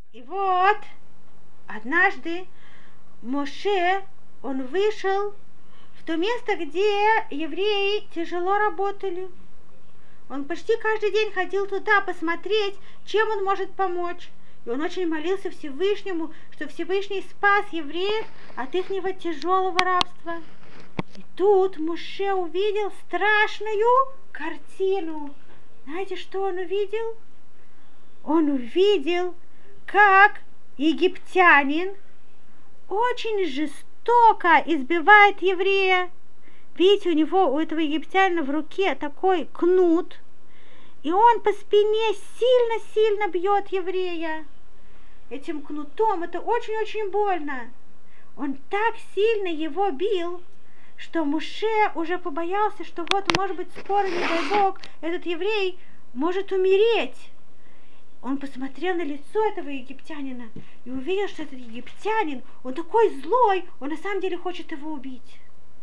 И вот, однажды Моше, он вышел в то место, где евреи тяжело работали. Он почти каждый день ходил туда посмотреть, чем он может помочь. И он очень молился Всевышнему, что Всевышний спас евреев от их тяжелого рабства. И тут Моше увидел страшную картину. Знаете, что он увидел? Он увидел, как египтянин очень жестоко избивает еврея. Видите, у этого египтянина в руке такой кнут, и он по спине сильно-сильно бьет еврея этим кнутом. Это очень-очень больно. Он так сильно его бил, что Моше уже побоялся, что вот, может быть, скоро, не дай Бог, этот еврей может умереть. Он посмотрел на лицо этого египтянина и увидел, что этот египтянин, он такой злой, он на самом деле хочет его убить.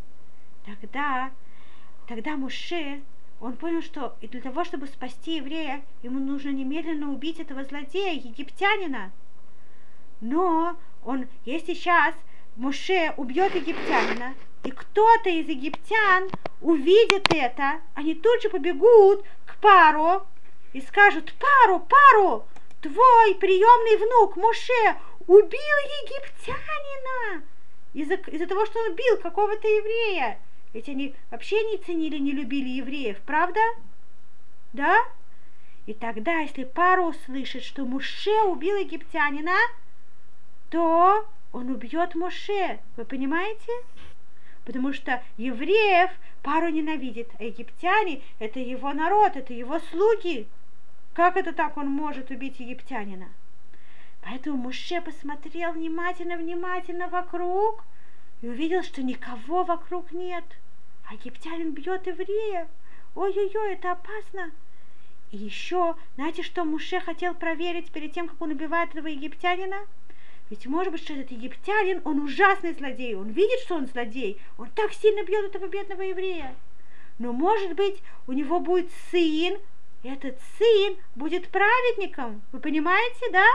Тогда Моше, он понял, что для того, чтобы спасти еврея, ему нужно немедленно убить этого злодея, египтянина. Но если сейчас Моше убьет египтянина, и кто-то из египтян увидит это, они тут же побегут к Паро и скажут: Паро, твой приемный внук Моше убил египтянина из-за того, что он убил какого-то еврея. Ведь они вообще не ценили, не любили евреев, правда? Да? И тогда, если Паро услышит, что Моше убил египтянина, то он убьет Моше. Вы понимаете? Потому что евреев Паро ненавидит, а египтяне – это его народ, это его слуги. Как это так он может убить египтянина? Поэтому Моше посмотрел внимательно вокруг и увидел, что никого вокруг нет. А египтянин бьет еврея. Ой-ой-ой, это опасно. И еще, знаете, что Моше хотел проверить перед тем, как он убивает этого египтянина? Ведь может быть, что этот египтянин, он ужасный злодей. Он видит, что он злодей. Он так сильно бьет этого бедного еврея. Но может быть, у него будет сын, и этот сын будет праведником. Вы понимаете, да?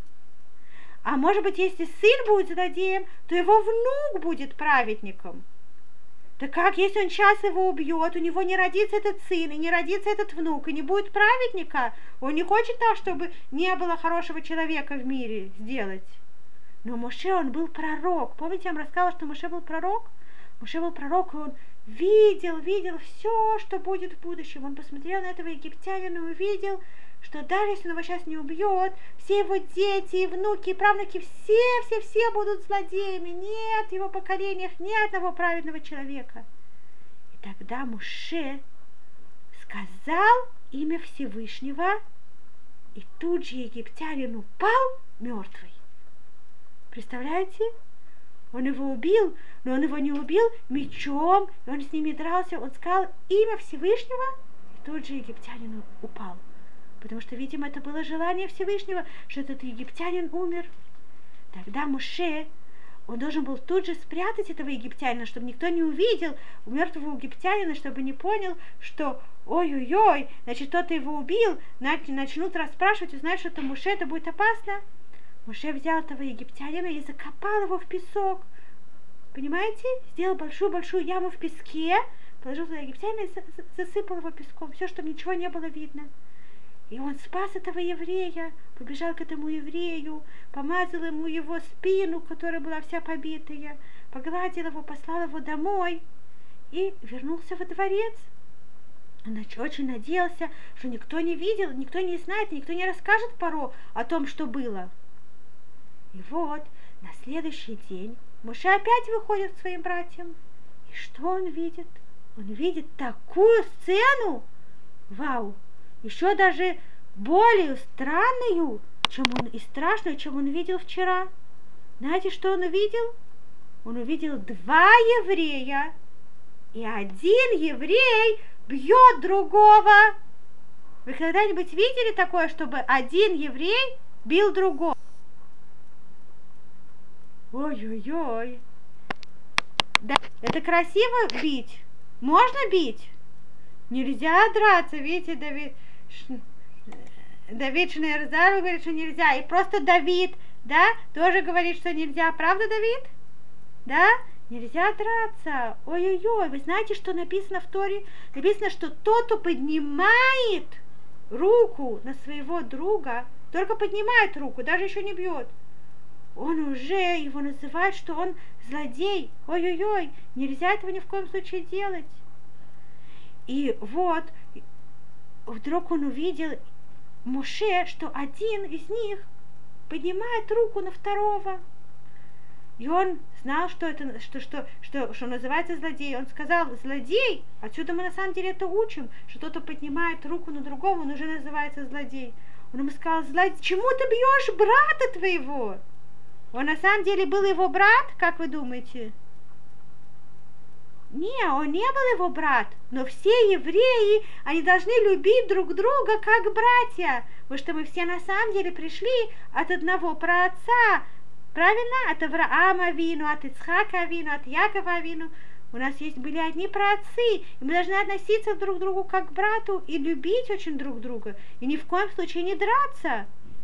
А может быть, если сын будет злодеем, то его внук будет праведником. Так как, если он сейчас его убьет, у него не родится этот сын, и не родится этот внук, и не будет праведника? Он не хочет так, чтобы не было хорошего человека в мире сделать. Но Моше, он был пророк. Помните, я вам рассказала, что Моше был пророк? Моше был пророк, и он видел все, что будет в будущем. Он посмотрел на этого египтянина и увидел, что даже если он его сейчас не убьет, все его дети, и внуки, и правнуки, все будут злодеями. Нет в его поколениях ни одного праведного человека. И тогда Моше сказал имя Всевышнего, и тут же египтянин упал мертвый. Представляете? Он его убил, но он его не убил мечом, и он с ними дрался. Он сказал имя Всевышнего, и тут же египтянин упал. Потому что, видимо, это было желание Всевышнего, что этот египтянин умер. Тогда Моше, он должен был тут же спрятать этого египтянина, чтобы никто не увидел мертвого египтянина, чтобы не понял, что ой-ой-ой, значит, кто-то его убил, начнут расспрашивать, узнать, что это Моше, это будет опасно. Моше взял этого египтянина и закопал его в песок. Понимаете? Сделал большую яму в песке, положил туда египтянина и засыпал его песком. Все, чтобы ничего не было видно. И он спас этого еврея, побежал к этому еврею, помазал ему его спину, которая была вся побитая, погладил его, послал его домой и вернулся во дворец. Он очень надеялся, что никто не видел, никто не знает, никто не расскажет Паро о том, что было. И вот на следующий день Моше опять выходит к своим братьям. И что он видит? Он видит такую сцену, вау, еще даже более странную, и страшную, чем он видел вчера. Знаете, что он увидел? Он увидел 2 еврея, и один еврей бьет другого. Вы когда-нибудь видели такое, чтобы один еврей бил другого? Ой-ой-ой. Да, это красиво бить? Можно бить? Нельзя драться, видите, Давид? Давид Шнеерзаль говорит, что нельзя. И просто Давид, да, тоже говорит, что нельзя. Правда, Давид? Да? Нельзя драться. Ой-ой-ой, вы знаете, что написано в Торе? Написано, что тот, кто поднимает руку на своего друга, только поднимает руку, даже еще не бьет, он уже его называет, что он злодей. Ой-ой-ой, нельзя этого ни в коем случае делать. И вот, вдруг он увидел Моше, что один из них поднимает руку на второго. И он знал, что это, что называется злодей. Он сказал, злодей, отсюда мы на самом деле это учим, что тот, кто поднимает руку на другого, он уже называется злодей. Он ему сказал, злодей, чему ты бьешь брата твоего? Он на самом деле был его брат, как вы думаете? Не, он не был его брат, но все евреи, они должны любить друг друга как братья, потому что мы все на самом деле пришли от одного праотца, правильно? От Авраама Авину, от Ицхака Авину, от Якова Авину. У нас были одни праотцы, и мы должны относиться друг к другу как к брату и любить очень друг друга, и ни в коем случае не драться.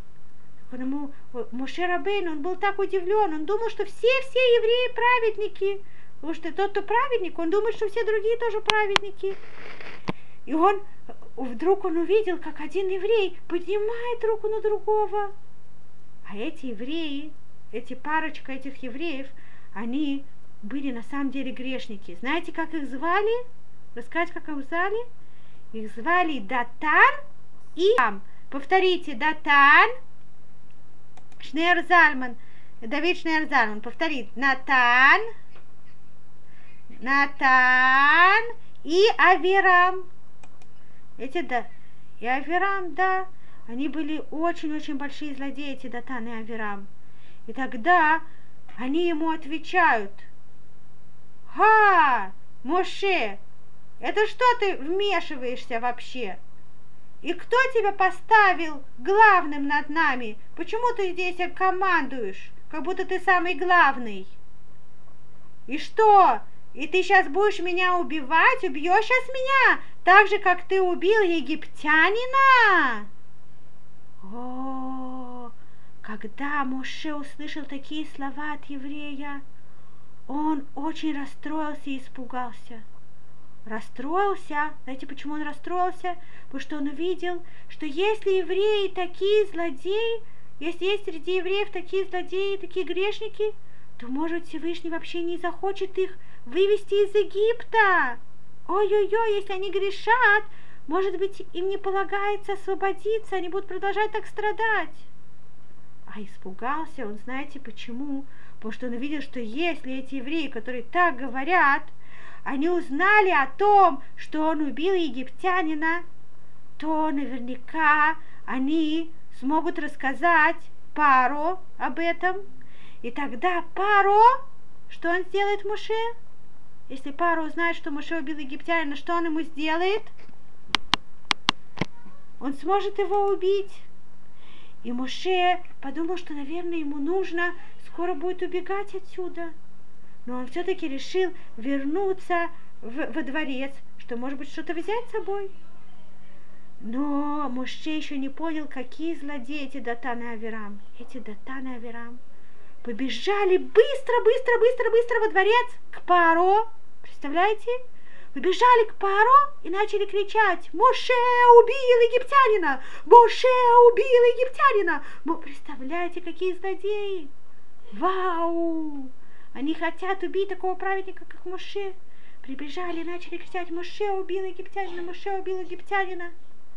Моше Рабейну, он был так удивлен, он думал, что все евреи праведники, потому что тот, кто праведник, он думает, что все другие тоже праведники. И вдруг он увидел, как один еврей поднимает руку на другого. А эти евреи, парочка этих евреев, они были на самом деле грешники. Знаете, как их звали? Рассказать, как их звали? Их звали Датан и Авирам. Повторите, Датан, Шнеерзальман, Давид Шнеерзальман, повторит, Натан и Авирам. И Авирам, да, они были очень-очень большие злодеи, эти Датан и Авирам. И тогда они ему отвечают, Моше, это что ты вмешиваешься вообще? И кто тебя поставил главным над нами? Почему ты здесь командуешь, как будто ты самый главный? И что? И ты сейчас будешь меня убивать? Убьешь сейчас меня? Так же, как ты убил египтянина? Когда Моше услышал такие слова от еврея, он очень расстроился и испугался. Знаете, почему он расстроился? Потому что он увидел, что если евреи такие злодеи, если есть среди евреев такие злодеи, такие грешники, то, может, Всевышний вообще не захочет их вывести из Египта. Ой-ой-ой, если они грешат, может быть, им не полагается освободиться, они будут продолжать так страдать. А испугался он, знаете почему? Потому что он увидел, что если эти евреи, которые так говорят, они узнали о том, что он убил египтянина, то наверняка они смогут рассказать Паро об этом. И тогда Паро, что он сделает Моше? Если Паро узнает, что Моше убил египтянина, что он ему сделает? Он сможет его убить. И Моше подумал, что, наверное, ему нужно скоро будет убегать отсюда. Но он все-таки решил вернуться во дворец, что, может быть, что-то взять с собой. Но Моше еще не понял, какие злодеи эти Датан и Авирам. Эти Датан и Авирам побежали быстро во дворец к Паро. Представляете? Побежали к Паро и начали кричать: Моше убил египтянина! Моше убил египтянина! Представляете, какие злодеи! Вау! Они хотят убить такого праведника, как Моше. Прибежали и начали кричать: Моше убил египтянина! Моше убил египтянина!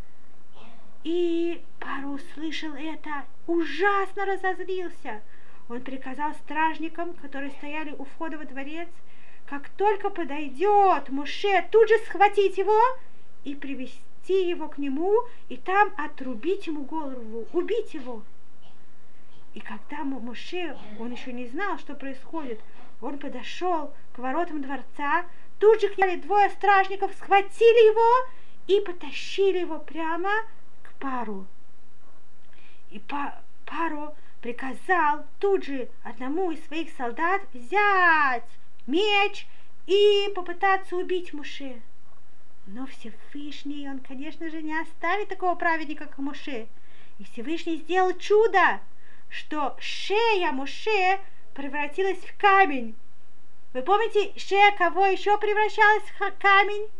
И Паро услышал это, ужасно разозлился. Он приказал стражникам, которые стояли у входа во дворец, как только подойдет Моше, тут же схватить его и привести его к нему, и там отрубить ему голову, убить его. И когда Моше, он еще не знал, что происходит, он подошел к воротам дворца, тут же двое стражников схватили его и потащили его прямо к Пару. И Паро приказал тут же одному из своих солдат взять меч и попытаться убить Моше. Но Всевышний, он, конечно же, не оставит такого праведника, как Моше. И Всевышний сделал чудо, что шея Моше превратилась в камень. Вы помните, шея кого еще превращалась в камень?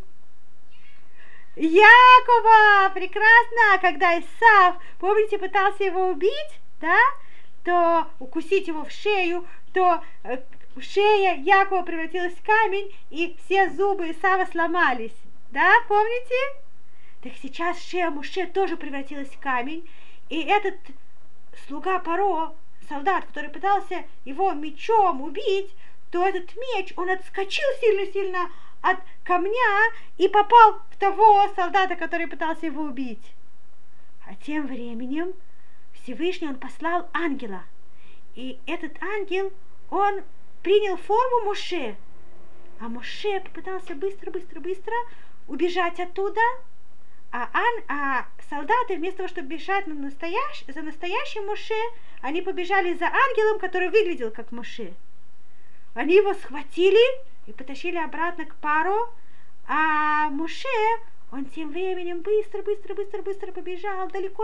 Якова! Прекрасно! Когда Исав, помните, пытался его убить, да? То укусить его в шею, то шея Якова превратилась в камень, и все зубы Исава сломались. Да, помните? Так сейчас шея Моше тоже превратилась в камень, и этот слуга Паро, солдат, который пытался его мечом убить, то этот меч, он отскочил сильно-сильно от камня и попал в того солдата, который пытался его убить. А тем временем Всевышний, он послал ангела. И этот ангел, он принял форму Моше. А Моше попытался быстро убежать оттуда. А солдаты, вместо того, чтобы бежать за настоящим Моше, они побежали за ангелом, который выглядел как Моше. Они его схватили и потащили обратно к Паро, а Моше, он тем временем быстро побежал далеко,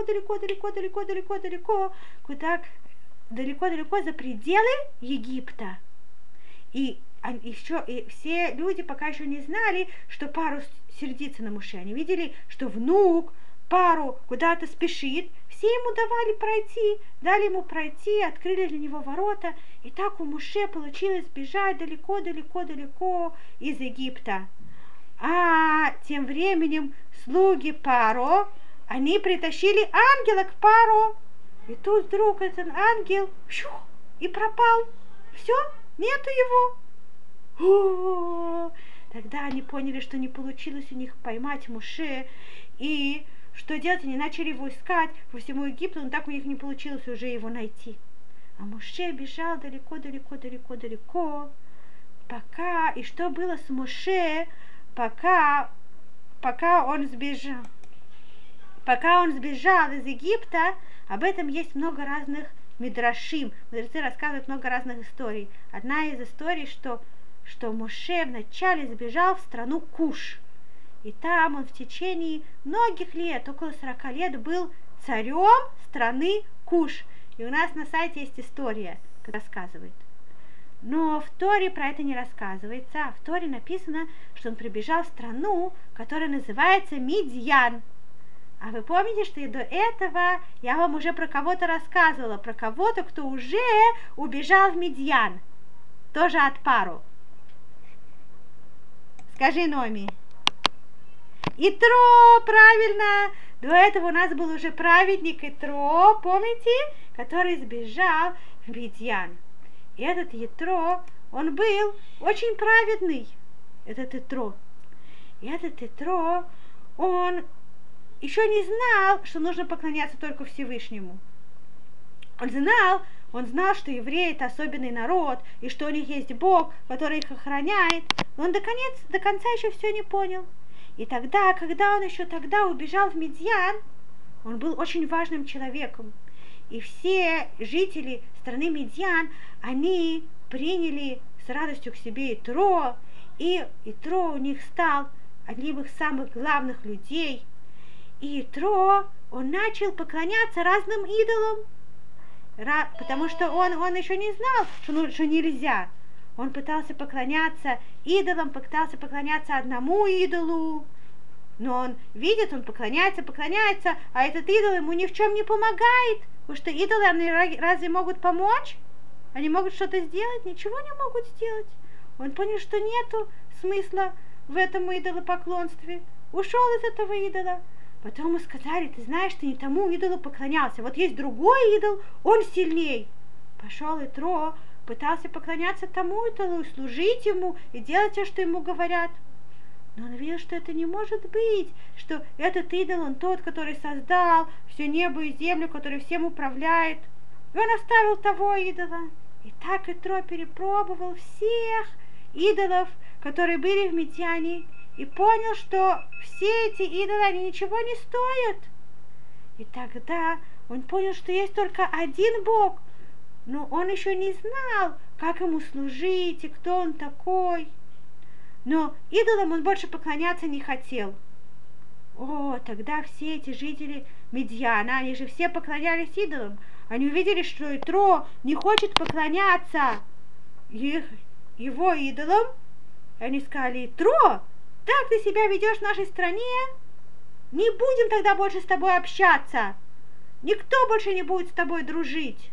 куда далеко за пределы Египта. И все люди пока еще не знали, что Паро сердится на Моше. Они видели, что внук Паро куда-то спешит. Все ему дали ему пройти, открыли для него ворота. И так у Моше получилось бежать далеко из Египта. А тем временем слуги Паро, они притащили ангела к Паро. И тут вдруг этот ангел и пропал. Все, нету его. Тогда они поняли, что не получилось у них поймать Моше. И что делать? Они начали его искать по всему Египту, но так у них не получилось уже его найти. А Моше бежал далеко. И что было с Моше, пока он сбежал из Египта, об этом есть много разных мидрашим. Мудрецы рассказывают много разных историй. Одна из историй, что Моше вначале сбежал в страну Куш. И там он в течение многих лет, около 40 лет, был царем страны Куш. И у нас на сайте есть история, как рассказывает. Но в Торе про это не рассказывается. А в Торе написано, что он прибежал в страну, которая называется Мидьян. А вы помните, что и до этого я вам уже про кого-то рассказывала, про кого-то, кто уже убежал в Мидьян. Тоже от Паро. Скажи, Номи. Итро, правильно. До этого у нас был уже праведник Итро, помните, который сбежал в Мидьян. И этот Итро, он был очень праведный, этот Итро. И этот Итро, он еще не знал, что нужно поклоняться только Всевышнему. Он знал, что евреи это особенный народ, и что у них есть Бог, который их охраняет, но он до конца еще все не понял. И тогда, когда он еще тогда убежал в Мидьян, он был очень важным человеком. И все жители страны Мидьян, они приняли с радостью к себе Итро, и Итро у них стал одним из самых главных людей. И Итро, он начал поклоняться разным идолам, потому что он еще не знал, что нельзя. Он пытался поклоняться идолам, пытался поклоняться одному идолу, но он видит, он поклоняется, а этот идол ему ни в чем не помогает, потому что идолы, они разве могут помочь? Они могут что-то сделать? Ничего не могут сделать. Он понял, что нету смысла в этом идолопоклонстве, ушел из этого идола. Потом ему сказали: ты знаешь, ты не тому идолу поклонялся, вот есть другой идол, он сильней. Пошел Итро, пытался поклоняться тому идолу, служить ему и делать все, что ему говорят. Но он видел, что это не может быть, что этот идол, он тот, который создал все небо и землю, который всем управляет. И он оставил того идола. И так Итро перепробовал всех идолов, которые были в Мидьяне, и понял, что все эти идолы, они ничего не стоят. И тогда он понял, что есть только один Бог, но он еще не знал, как ему служить и кто он такой. Но идолам он больше поклоняться не хотел. Тогда все эти жители Медьяна, они же все поклонялись идолам. Они увидели, что Итро не хочет поклоняться его идолам. И они сказали: Итро, так ты себя ведешь в нашей стране? Не будем тогда больше с тобой общаться. Никто больше не будет с тобой дружить.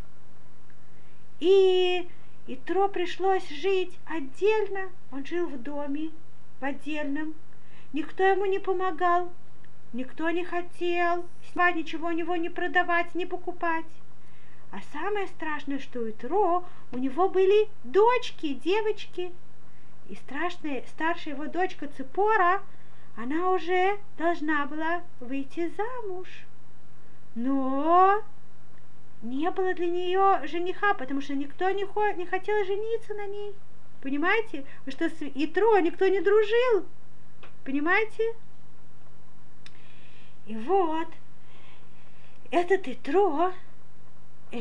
И Итро пришлось жить отдельно. Он жил в доме, в отдельном. Никто ему не помогал. Никто не хотел ничего у него не продавать, не покупать. А самое страшное, что у Итро, у него были дочки, девочки. И старшая его дочка Ципора, она уже должна была выйти замуж. Но не было для нее жениха, потому что никто не хотел жениться на ней. Понимаете? Потому что с Итро никто не дружил. Понимаете? И вот, этот Итро, у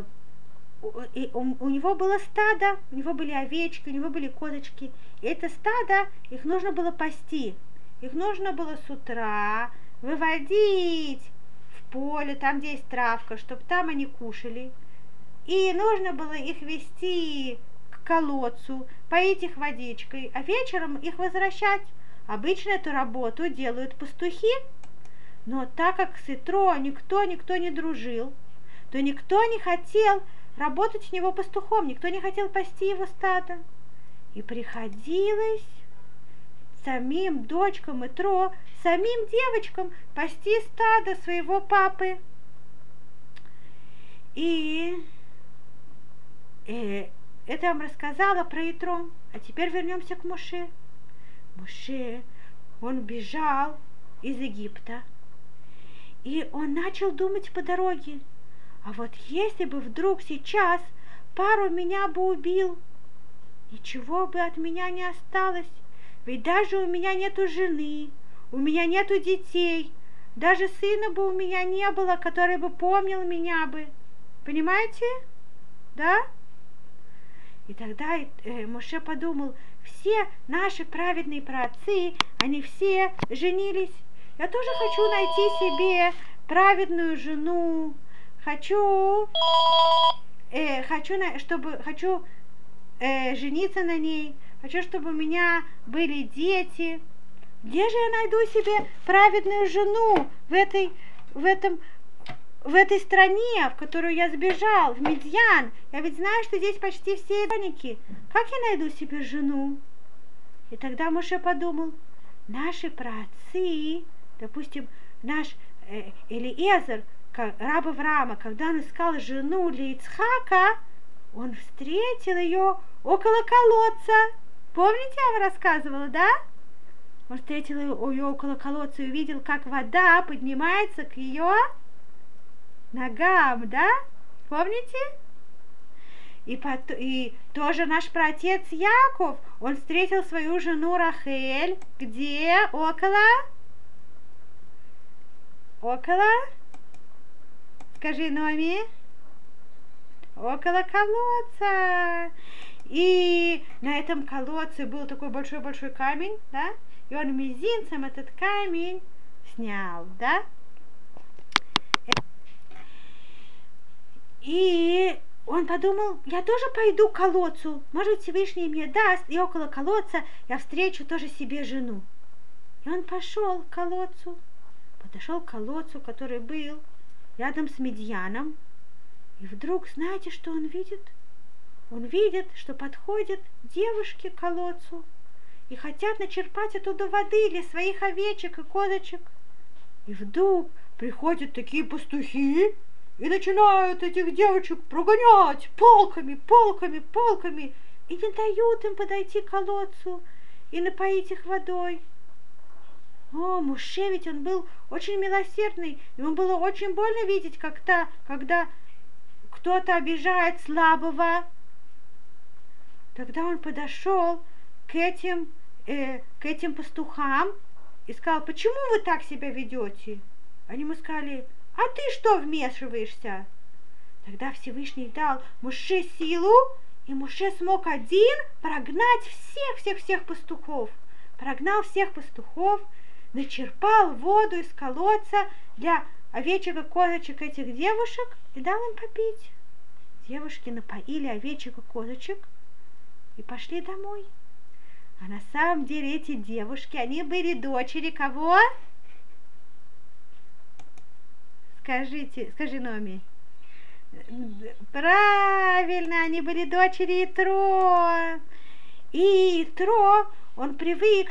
него было стадо, у него были овечки, у него были козочки. И это стадо, их нужно было пасти. Их нужно было с утра выводить в поле, там, где есть травка, чтобы там они кушали. И нужно было их вести к колодцу, поить их водичкой, а вечером их возвращать. Обычно эту работу делают пастухи. Но так как с Итро никто не дружил, то никто не хотел работать у него пастухом, никто не хотел пасти его стадо. И приходилось самим дочкам Итро, самим девочкам пасти стадо своего папы. И это я вам рассказала про Итро. А теперь вернемся к Моше. Моше, он бежал из Египта. И он начал думать по дороге: а вот если бы вдруг сейчас пару меня бы убил, ничего бы от меня не осталось. Ведь даже у меня нету жены, у меня нету детей, даже сына бы у меня не было, который бы помнил меня бы. Понимаете? Да? И тогда Моше подумал: все наши праведные праотцы, они все женились. Я тоже хочу найти себе праведную жену. Хочу жениться на ней. Хочу, чтобы у меня были дети. Где же я найду себе праведную жену в этой стране, в которую я сбежал, в Медьян? Я ведь знаю, что здесь почти все идолники. Как я найду себе жену? И тогда Моше подумал: наши праотцы, допустим, наш Элиэзер, раб Авраама, когда он искал жену для Ицхака, он встретил ее около колодца. Помните, я вам рассказывала, да? Он встретил ее около колодца и увидел, как вода поднимается к ее ногам, да? Помните? И тоже наш праотец Яков, он встретил свою жену Рахель, где? Около? Скажи, Номи. Около колодца. И на этом колодце был такой большой-большой камень, да? И он мизинцем этот камень снял, да? И он подумал: я тоже пойду к колодцу, может, Всевышний мне даст, и около колодца я встречу тоже себе жену. И он пошел к колодцу, подошел к колодцу, который был рядом с Медьяном, и вдруг, знаете, что он видит? Он видит, что подходят девушки к колодцу и хотят начерпать оттуда воды для своих овечек и козочек. И вдруг приходят такие пастухи и начинают этих девочек прогонять палками, и не дают им подойти к колодцу и напоить их водой. О, Моше, ведь он был очень милосердный, ему было очень больно видеть, когда кто-то обижает слабого. Тогда он подошел к этим пастухам и сказал: почему вы так себя ведете? Они ему сказали: а ты что вмешиваешься? Тогда Всевышний дал Моше силу, и Моше смог один прогнать всех пастухов. Прогнал всех пастухов, начерпал воду из колодца для овечек и козочек этих девушек и дал им попить. Девушки напоили овечек и козочек и пошли домой. А на самом деле эти девушки, они были дочери кого? Скажи, Номи. Правильно, они были дочери Итро. И Итро, он привык,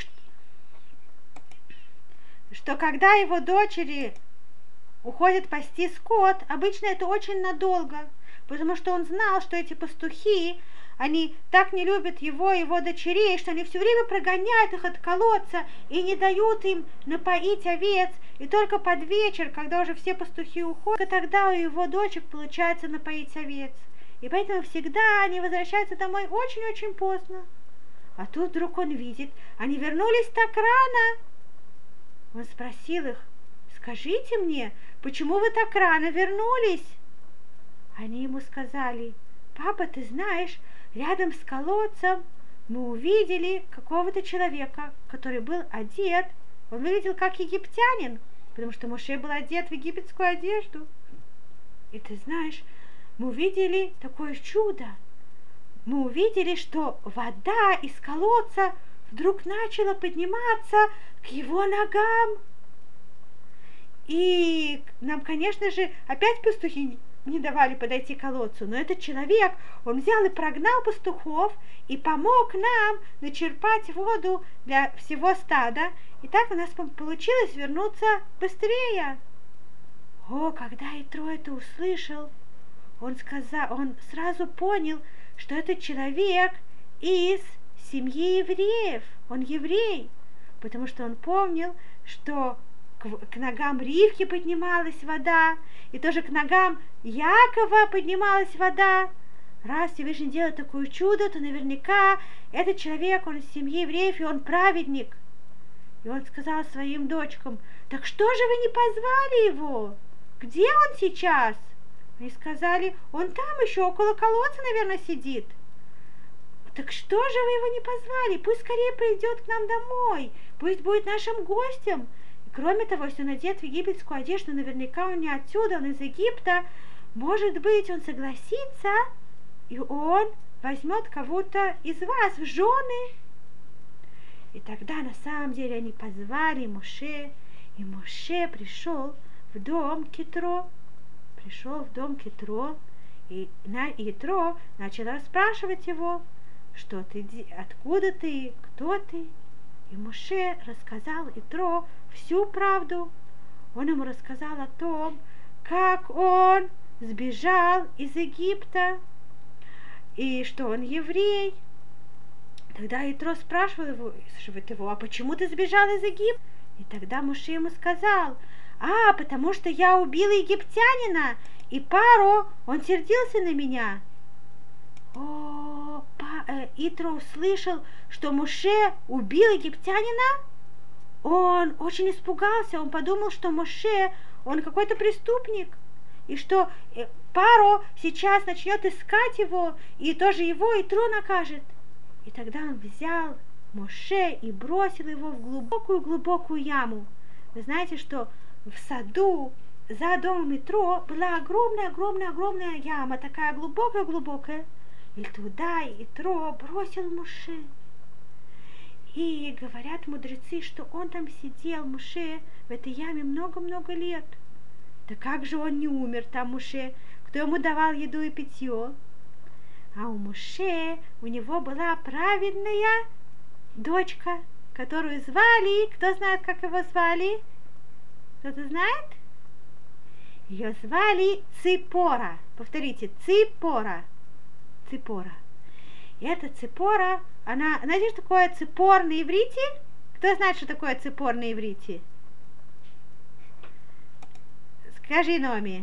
что когда его дочери уходят пасти скот, обычно это очень надолго, потому что он знал, что эти пастухи, они так не любят его дочерей, что они все время прогоняют их от колодца и не дают им напоить овец. И только под вечер, когда уже все пастухи уходят, тогда у его дочек получается напоить овец. И поэтому всегда они возвращаются домой очень-очень поздно. А тут вдруг он видит, они вернулись так рано. Он спросил их: скажите мне, почему вы так рано вернулись? Они ему сказали: папа, ты знаешь, рядом с колодцем мы увидели какого-то человека, который был одет. Он выглядел как египтянин, потому что Моше был одет в египетскую одежду. И ты знаешь, мы увидели такое чудо. Мы увидели, что вода из колодца вдруг начала подниматься к его ногам. И нам, конечно же, опять пастухи не давали подойти к колодцу, но этот человек, он взял и прогнал пастухов и помог нам начерпать воду для всего стада. И так у нас получилось вернуться быстрее. О, когда Итро это услышал, он сразу понял, что этот человек из семьи евреев, он еврей, потому что он помнил, что к ногам Ривки поднималась вода, и тоже к ногам Якова поднималась вода. Раз Всевышний делает такое чудо, то наверняка этот человек, он из семьи евреев, и он праведник. И он сказал своим дочкам: так что же вы не позвали его? Где он сейчас? Они сказали: он там еще около колодца, наверное, сидит. Так что же вы его не позвали? Пусть скорее придет к нам домой, пусть будет нашим гостем. Кроме того, если он одет в египетскую одежду, наверняка он не отсюда, он из Египта. Может быть, он согласится, и он возьмет кого-то из вас в жены. И тогда на самом деле они позвали Моше, и Моше пришел в дом Китро. И Итро начал расспрашивать его: что ты, откуда ты, кто ты? И Моше рассказал Итро всю правду. Он ему рассказал о том, как он сбежал из Египта, и что он еврей. Тогда Итро спрашивает его: а почему ты сбежал из Египта? И тогда Моше ему сказал: потому что я убил египтянина, и Паро, он сердился на меня. Итро услышал, что Моше убил египтянина. Он очень испугался, он подумал, что Моше, он какой-то преступник, и что Паро сейчас начнет искать его, и тоже его Итро накажет. И тогда он взял Моше и бросил его в глубокую-глубокую яму. Вы знаете, что в саду за домом Итро была огромная яма, такая глубокая. И туда Итро бросил Моше. И говорят мудрецы, что он там сидел, Моше, в этой яме много-много лет. Да как же он не умер там, Моше? Кто ему давал еду и питье? А у Моше, у него была праведная дочка, которую звали, кто знает, как его звали? Кто-то знает? Ее звали Ципора. Повторите: Ципора. И эта Ципора, она, знаете, что такое ципор на иврите? Кто знает, что такое ципор на иврите? Скажи, Номи.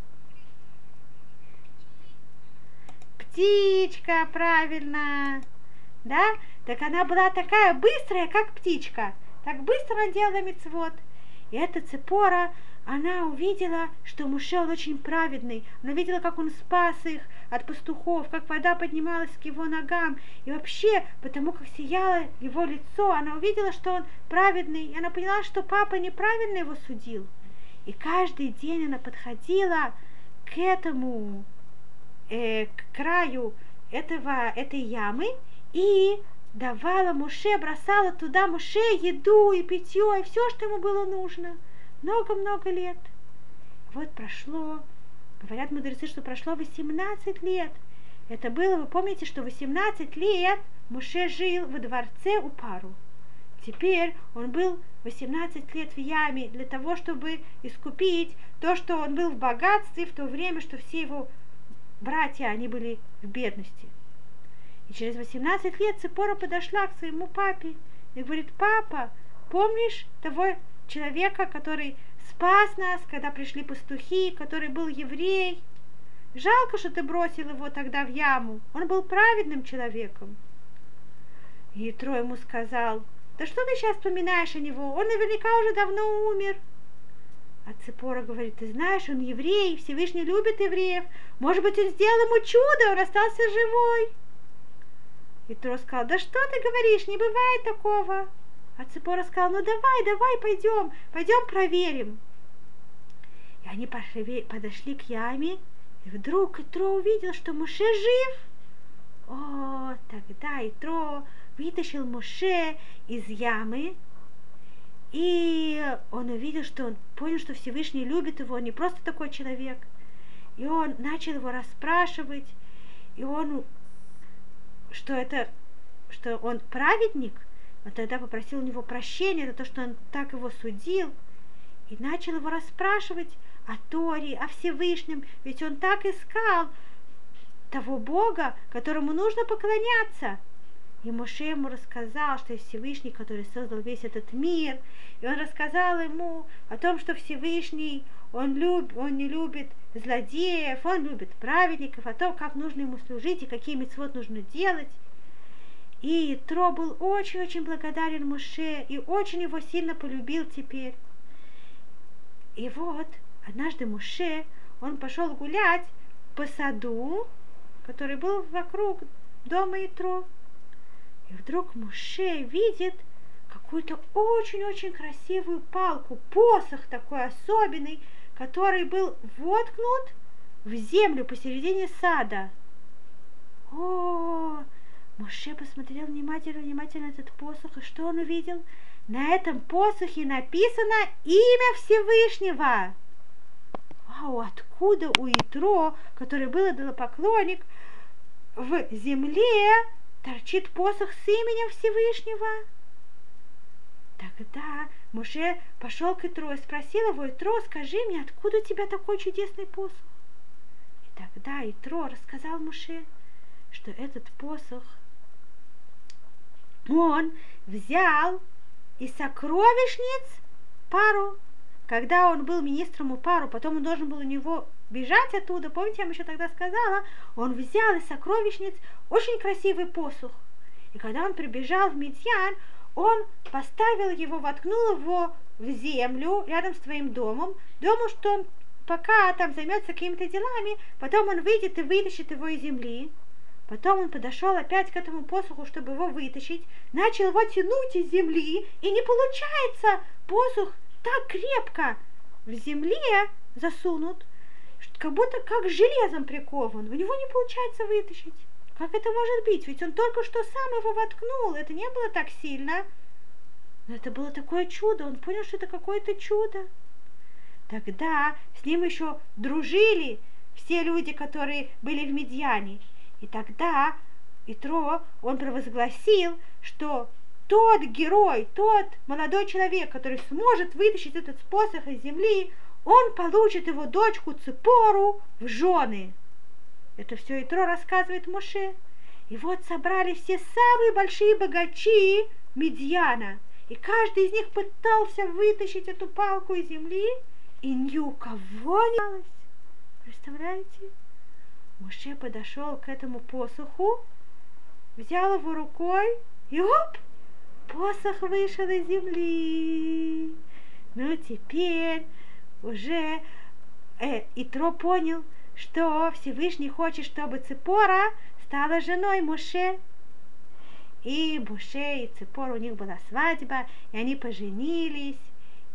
Птичка, правильно. Да? Так она была такая быстрая, как птичка. Так быстро она делала мицвот. И эта Ципора, она увидела, что Моше, он очень праведный. Она видела, как он спас их от пастухов, как вода поднималась к его ногам. И вообще, потому как сияло его лицо, она увидела, что он праведный. И она поняла, что папа неправильно его судил. И каждый день она подходила к этому, к краю этой ямы и давала Моше, бросала туда Моше еду и питье, и все, что ему было нужно. Много-много лет. Вот прошло, говорят мудрецы, что прошло 18 лет. Это было, вы помните, что 18 лет Моше жил во дворце у Паро. Теперь он был 18 лет в яме для того, чтобы искупить то, что он был в богатстве в то время, что все его братья, они были в бедности. И через 18 лет Ципора подошла к своему папе и говорит: папа, помнишь того человека, который спас нас, когда пришли пастухи, который был еврей? Жалко, что ты бросил его тогда в яму. Он был праведным человеком. И Итро ему сказал: да что ты сейчас вспоминаешь о него? Он наверняка уже давно умер. А Ципора говорит: ты знаешь, он еврей, Всевышний любит евреев. Может быть, он сделал ему чудо, он остался живой. Итро сказал: да что ты говоришь, не бывает такого. А Ципора сказал: ну давай, пойдем проверим. И они подошли к яме, и вдруг Итро увидел, что Моше жив. О, тогда Итро вытащил Моше из ямы, и он увидел, что он понял, что Всевышний любит его, он не просто такой человек. И он начал его расспрашивать, и он, что он праведник. Он тогда попросил у него прощения за то, что он так его судил, и начал его расспрашивать о Торе, о Всевышнем, ведь он так искал того Бога, которому нужно поклоняться. И Моше ему рассказал, что есть Всевышний, который создал весь этот мир. И он рассказал ему о том, что Всевышний, он не любит злодеев, он любит праведников, о том, как нужно ему служить и какие мицвот нужно делать. И Итро был очень-очень благодарен Моше и очень его сильно полюбил теперь. И вот однажды Моше, он пошел гулять по саду, который был вокруг дома Итро. И вдруг Моше видит какую-то очень-очень красивую палку, посох такой особенный, который был воткнут в землю посередине сада. О, Моше посмотрел внимательно на этот посох, и что он увидел? На этом посохе написано имя Всевышнего. Вау, откуда у Итро, который был идолопоклонник, в земле торчит посох с именем Всевышнего? Тогда Моше пошел к Итро и спросил его: Итро, скажи мне, откуда у тебя такой чудесный посох? И тогда Итро рассказал Моше, что этот посох он взял из сокровищниц Паро, когда он был министром у Паро, потом он должен был у него бежать оттуда, помните, я вам еще тогда сказала, он взял из сокровищниц очень красивый посох. И когда он прибежал в Мидьян, он поставил его, воткнул его в землю рядом с своим домом, думал, что он пока там займется какими-то делами, потом он выйдет и вытащит его из земли. Потом он подошел опять к этому посоху, чтобы его вытащить, начал его тянуть из земли, и не получается, посох так крепко в земле засунут, как будто как железом прикован, у него не получается вытащить. Как это может быть? Ведь он только что сам его воткнул, это не было так сильно. Но это было такое чудо, он понял, что это какое-то чудо. Тогда с ним еще дружили все люди, которые были в Мидьяне. И тогда Итро, он провозгласил, что тот герой, тот молодой человек, который сможет вытащить этот посох из земли, он получит его дочку Ципору в жены. Это все Итро рассказывает Моше. И вот собрали все самые большие богачи Мидьяна. И каждый из них пытался вытащить эту палку из земли, и ни у кого не получалось. Представляете? Моше подошел к этому посоху, взял его рукой, и оп! Посох вышел из земли. Ну, теперь уже Итро понял, что Всевышний хочет, чтобы Ципора стала женой Моше. И Моше и Ципора, у них была свадьба, и они поженились.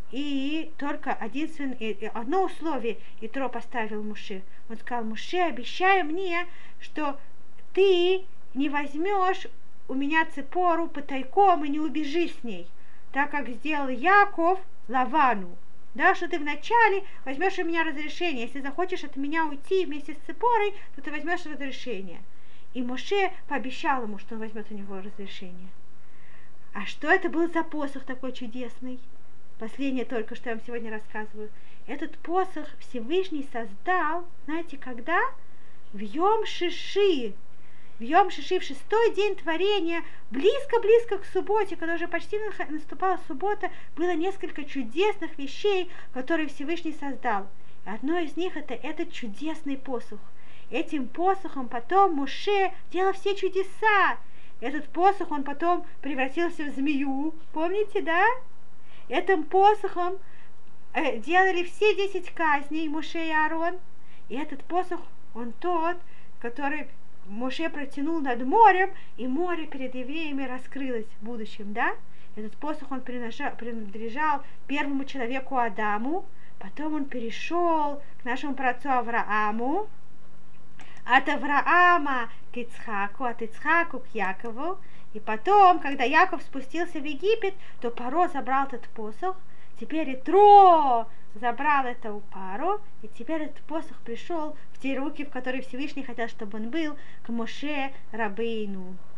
И только одно условие Итро поставил Моше. Он сказал: Моше, обещай мне, что ты не возьмешь у меня Ципору потайком и не убежишь с ней, так как сделал Яков Лавану. Да, что ты вначале возьмешь у меня разрешение. Если захочешь от меня уйти вместе с Ципорой, то ты возьмешь разрешение. И Моше пообещал ему, что он возьмет у него разрешение. А что это был за посох такой чудесный? Последнее только, что я вам сегодня рассказываю. Этот посох Всевышний создал, знаете, когда? В Йом-Шиши. В Йом-Шиши, в 6-й день творения, близко-близко к субботе, когда уже почти наступала суббота, было несколько чудесных вещей, которые Всевышний создал. И одно из них это этот чудесный посох. Этим посохом потом Моше делал все чудеса. Этот посох, он потом превратился в змею. Помните, да? Этим посохом делали все 10 казней Моше и Аарон. И этот посох, он тот, который Моше протянул над морем, и море перед евреями раскрылось в будущем, да? Этот посох, он принадлежал первому человеку Адаму, потом он перешел к нашему праотцу Аврааму, от Авраама к Ицхаку, от Ицхаку к Якову, и потом, когда Яков спустился в Египет, то Паро забрал этот посох, теперь Итро забрал это у Паро, и теперь этот посох пришел в те руки, в которые Всевышний хотел, чтобы он был, к Моше Рабейну.